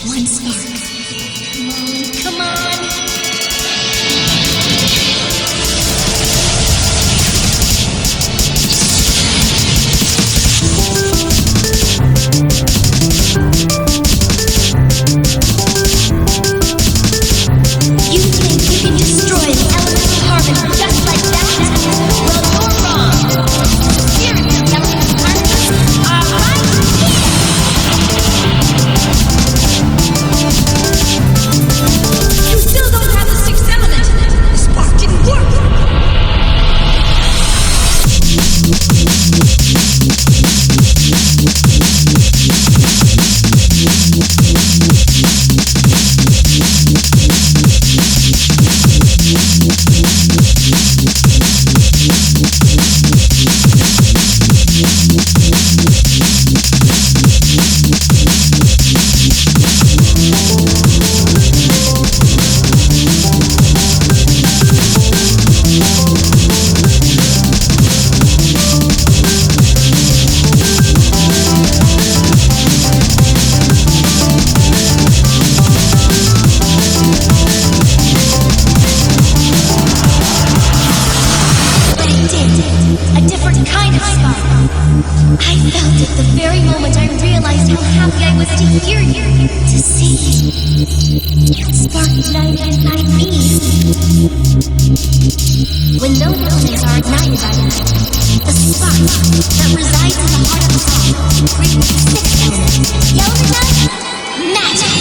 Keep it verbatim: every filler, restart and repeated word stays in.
one spark. Come on, come on. You think you can destroy the element of carbon just like that? Well, you're wrong. Serious element of particles are right here. You still don't have the sixth element. The spark didn't work. A different kind of spark. I felt it the very moment I realized how happy I was to hear you, to see you. That spark ignited inside me. When those elements are ignited by the light, the spark that resides in the heart of the song creates the sixth element. The element of magic.